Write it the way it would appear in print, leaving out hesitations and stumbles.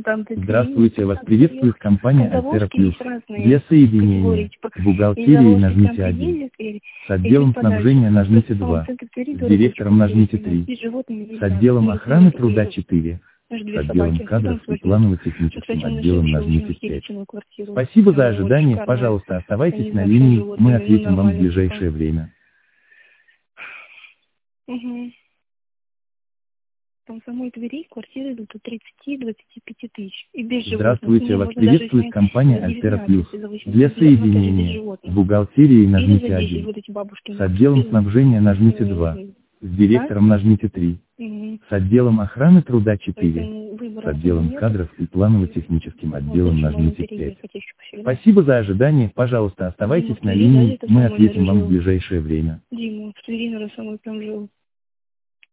консультанты клиник, Здравствуйте, вас приветствует компания Альтера Плюс. разные Для соединения категории, типа, с бухгалтерией из-за нажмите того, 1, что или с отделом подальше. снабжения нажмите Просто 2, центр Твери с дорого директором очень нажмите интересно. 3, И с животными с нельзя. отделом Или охраны только труда живут. 4, Даже с две отделом собаки. кадров и Вот, планово-техническим кстати, мы на отделом следующий уже нажмите в 5. нефтяную квартиру. Спасибо за Вот, ожидание, шикарная. пожалуйста, Я оставайтесь не на знаю, что с линии, мы животными, ну ответим вам в нормально, типа. ближайшее время. Угу. Там в самой Твери квартиры идут от 30-25 тысяч. И без животных. Здравствуйте, Мне вас можно даже приветствует снять компания за Альтера 19, Плюс. за 18 Для лет, но опять же без соединения с животных. бухгалтерией Или за нажмите 10, 1, вот эти бабушки. с отделом снабжения нажмите 2, с директором нажмите 3, с отделом охраны труда 4, с отделом кадров и планово-техническим отделом нажмите 5. Спасибо за ожидание, пожалуйста, оставайтесь на линии, мы ответим вам в ближайшее время. Дима, в Твери, наверное, самый прям жил.